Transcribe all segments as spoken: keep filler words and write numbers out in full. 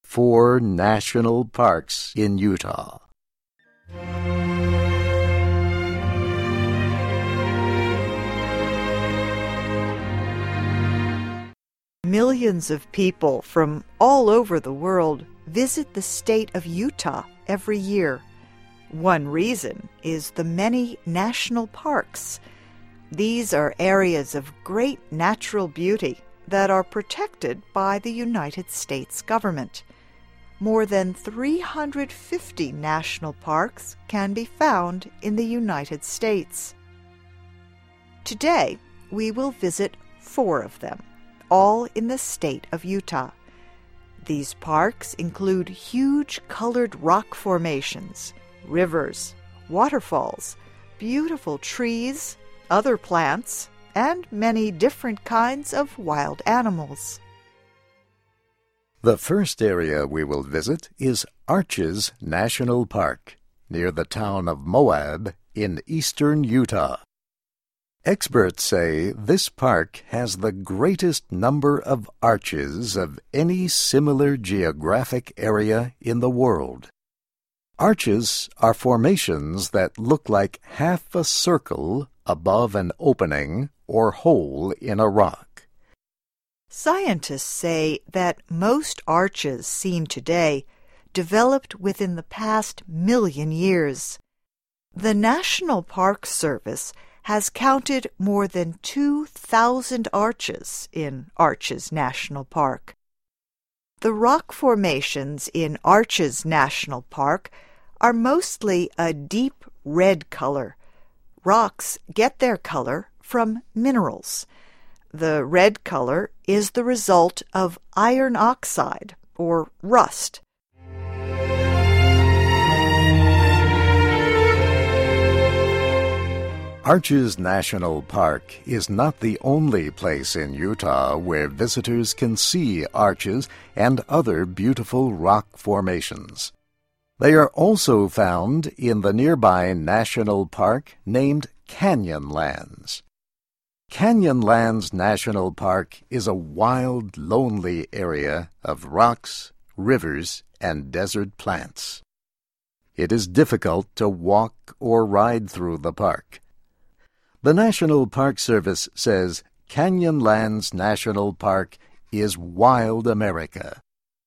four national parks in Utah. Millions of people from all over the world visit the state of Utah every year. One reason is the many national parks. These are areas of great natural beauty that are protected by the United States government. More than three hundred fifty national parks can be found in the United States. Today, we will visit four of them, all in the state of Utah. These parks include huge colored rock formations, rivers, waterfalls, beautiful trees, other plants, and many different kinds of wild animals. The first area we will visit is Arches National Park, near the town of Moab in eastern Utah. Experts say this park has the greatest number of arches of any similar geographic area in the world. Arches are formations that look like half a circle above an opening or hole in a rock. Scientists say that most arches seen today developed within the past million years. The National Park Service has counted more than two thousand arches in Arches National Park. The rock formations in Arches National Park are mostly a deep red color. Rocks get their color from minerals. The red color is the result of iron oxide, or rust. Arches National Park is not the only place in Utah where visitors can see arches and other beautiful rock formations. They are also found in the nearby national park named Canyonlands. Canyonlands National Park is a wild, lonely area of rocks, rivers, and desert plants. It is difficult to walk or ride through the park. The National Park Service says Canyonlands National Park is wild America.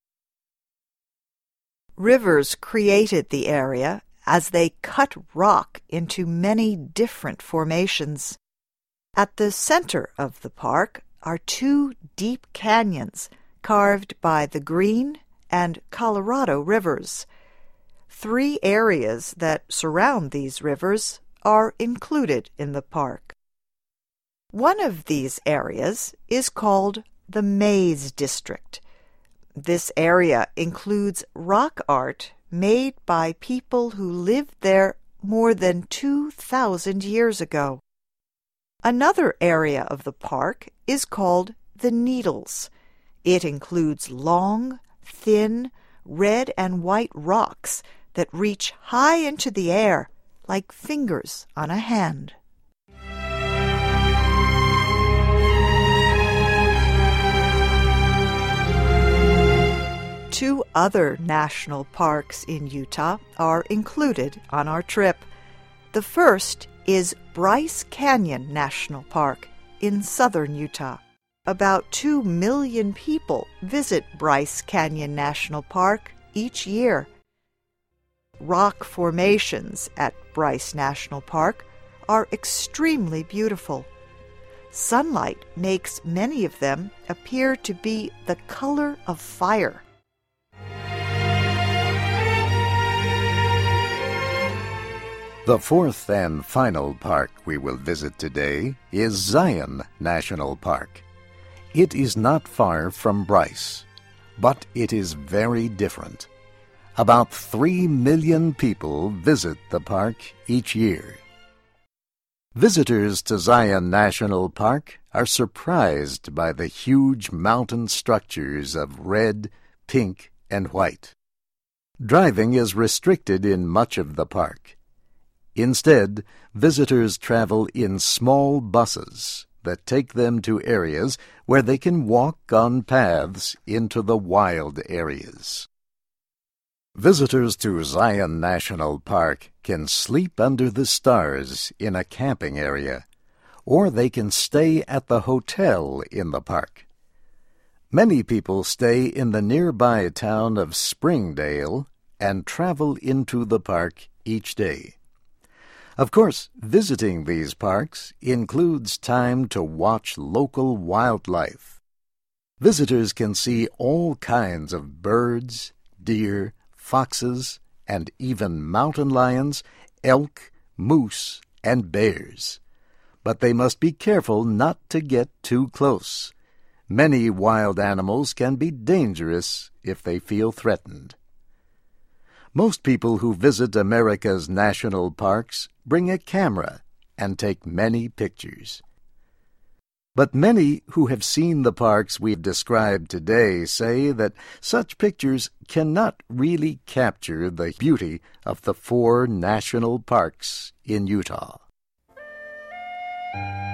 Rivers created the area as they cut rock into many different formations. At the center of the park are two deep canyons carved by the Green and Colorado rivers. Three areas that surround these rivers are included in the park. One of these areas is called the Maze District. This area includes rock art made by people who lived there more than two thousand years ago. Another area of the park is called the Needles. It includes long, thin, red and white rocks that reach high into the air like fingers on a hand. Two other national parks in Utah are included on our trip. The first is Bryce Canyon National Park in southern Utah. About two million people visit Bryce Canyon National Park each year. Rock formations at Bryce National Park are extremely beautiful. Sunlight makes many of them appear to be the color of fire. The fourth and final park we will visit today is Zion National Park. It is not far from Bryce, but it is very different. About three million people visit the park each year. Visitors to Zion National Park are surprised by the huge mountain structures of red, pink, and white. Driving is restricted in much of the park. Instead, visitors travel in small buses that take them to areas where they can walk on paths into the wild areas. Visitors to Zion National Park can sleep under the stars in a camping area, or they can stay at the hotel in the park. Many people stay in the nearby town of Springdale and travel into the park each day. Of course, visiting these parks includes time to watch local wildlife. Visitors can see all kinds of birds, deer, foxes, and even mountain lions, elk, moose, and bears. But they must be careful not to get too close. Many wild animals can be dangerous if they feel threatened. Most people who visit America's national parks bring a camera and take many pictures. But many who have seen the parks we've described today say that such pictures cannot really capture the beauty of the four national parks in Utah.